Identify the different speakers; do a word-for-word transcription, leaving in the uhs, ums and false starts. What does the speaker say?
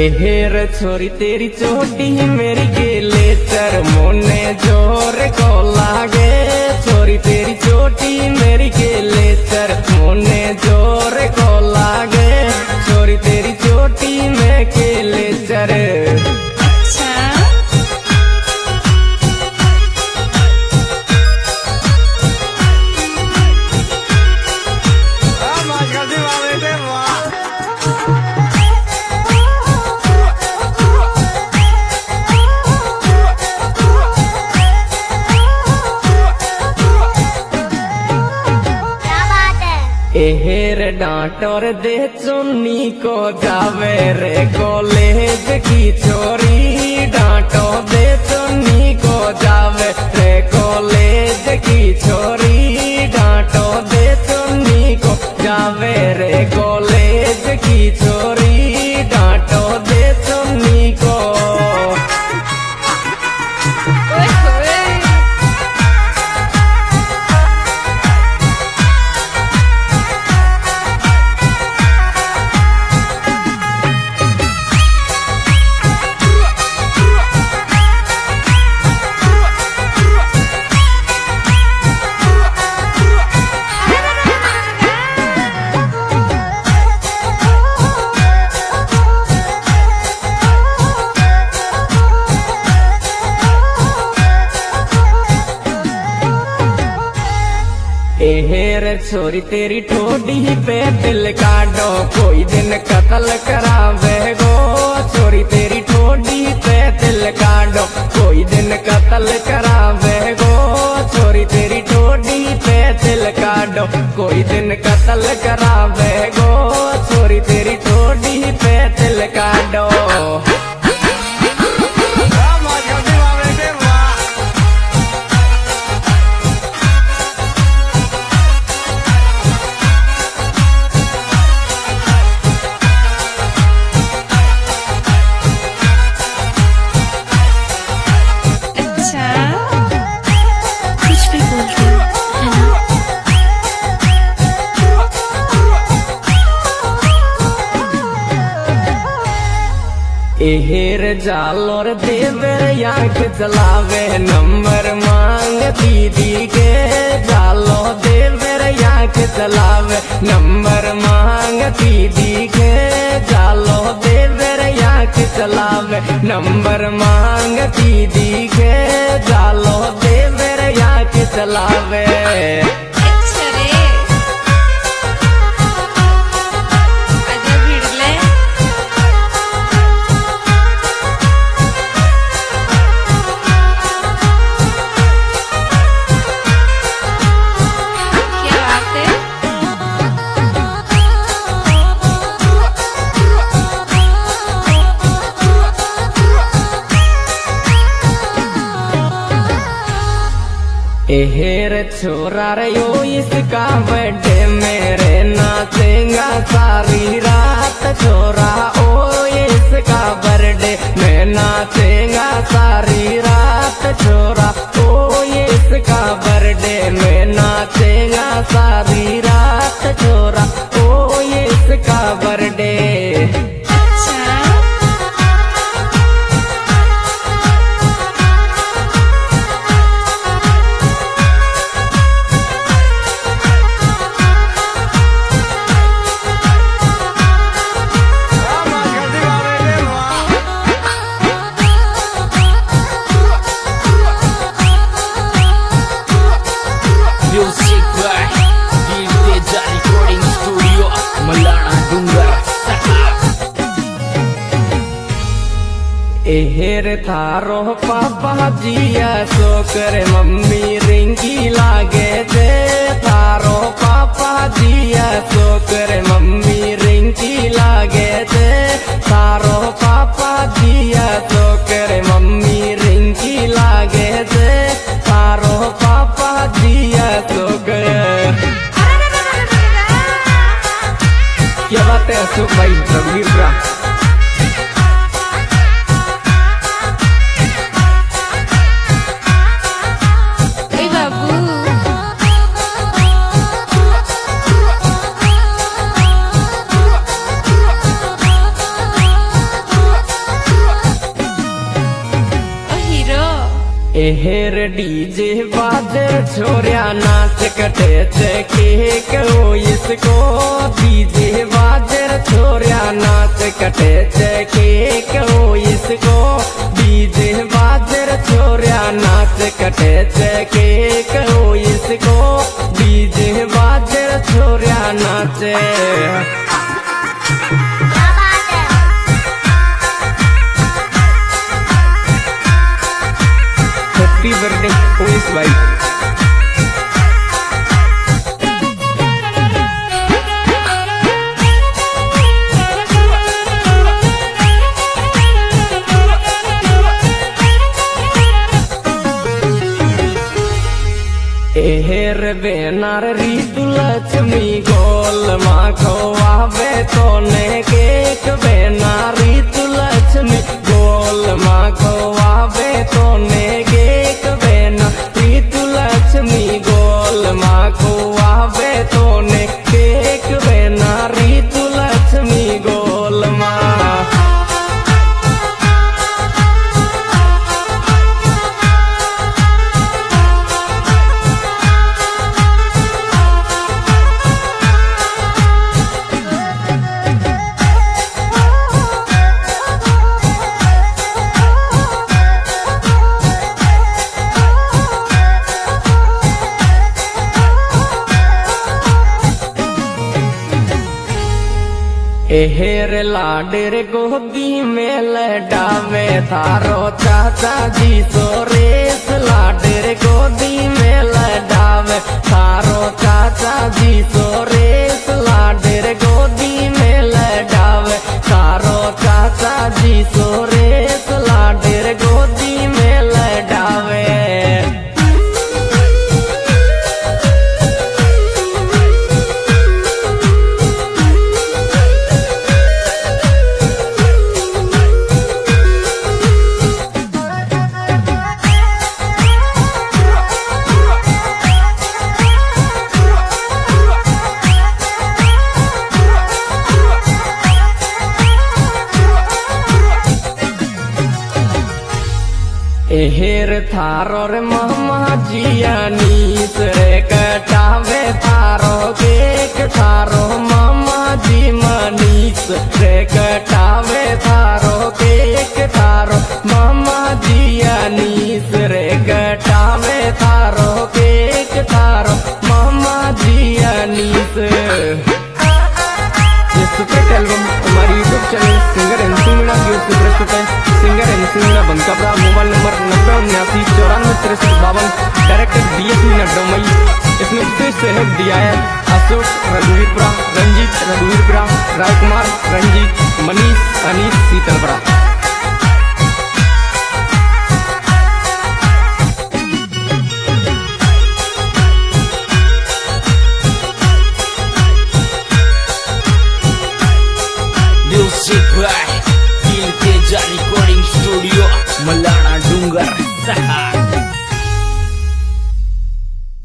Speaker 1: एहेर छोरी तेरी चोटी मेरी गेले चर मोने जोर को लागे। छोरी तेरी चोटी मेरी गेले चर मोने जोर को लागे। छोरी तेरी चोटी में केले चर। एहेर डांटोर दे चुन्नी को जावे रे कॉलेज की छोरी। डांटो दे चुन्नी को जावे रे कॉलेज की छोरी। डांटो दे चुन्नी को जावे रे कॉलेज की छोरी। डांटो दे चुन्नी को। एहेर छोरी तेरी ठोडी पे दिल काटो कोई दिन कत्ल करावे गो। छोरी तेरी ठोडी पे दिल काटो कोई दिन कत्ल करावे गो। छोरी तेरी ठोडी पे दिल काटो कोई दिन कत्ल करावे गो। छोरी तेरी ठोडी पे दिल काटो। एहेर जालोर देवर आंख चलावे नंबर मांग दीदी के। जालो देवर आंख चलावे नंबर मांग दीदी के। जालो देवर आंख चलावे नंबर मांग दीदी के। जालो देवर आंख चलावे। एहेर छोरा रे यो इसका बर्थडे मेरे नाचेगा सारी रात। छोरा ओ इसका बर्थडे मैं नाचेगा सारी रात। छोरा ओ इसका बर्थडे मैं नाचेगा सारी रात। छोरा ओ इसका बर्थडे। एहेर थारो पापा जिया सोकर मम्मी रिंगी लागे थे। थारो पापा जिया सोकर मम्मी रिंगी लागे थे। थारो पापा जिया सोकर मम्मी रिंगी लागे थे। थारो पापा जिया सोकर। क्या बात है अशोक भाई रघुवीर का। एहेर डीजे बाजे छोरिया नाच कटे केक हो इसको डीजे बाजे छोरिया नाच कटे केक हो इसको डीजे बाजे छोरिया नाच कटे केक हो इसको डीजे बाजे छोरिया नाचे हैप्पी बर्थडे ओएस भाई। एहेर बेनार रीतु लक्ष्मी गोल माखो आवे तो ने केक बेनार रीतु लक्ष्मी गोल माखो आवे तो ने केक बेना रीतु लक्ष्मी गोल माखो आवे तो ने केक बेना रीतु लक्ष्मी गोल मा एहेर लाडेर गोदी में लडावे थारो चाचा जी सोरेस लाडेर गोदी में लडावे थारो चाचा जी सोरेस लाडेर गोदी में लडावे थारो चाचा जी सोरेस लाडेर गोदी में लडावे। एहेर थारो रे मामा जिया नीस रे कटावे थारो केक थारो मामा जी मनीस रे कटावे थारो केक थारो मामा जिया नीस रे कटावे थारो केक थारो मामा जिया नीस। सुपर एल्बम हमारी YouTube channel singer N C Meena की ओर से प्रस्तुत है। Singer N C Meena Bankapada, mobile number नब्बे उन्यासी चौरानवे तिरसठ बावन, director D S Meena Domai. इसमें विशेष सहयोग दिया है अशोक रघुवीरपुरा, रंजीत रघुवीरपुरा, राजकुमार Ranjit, Manish Anees शीतलपुरा।
Speaker 2: Music by Dil Teja Recording Studio, Malana Dungar.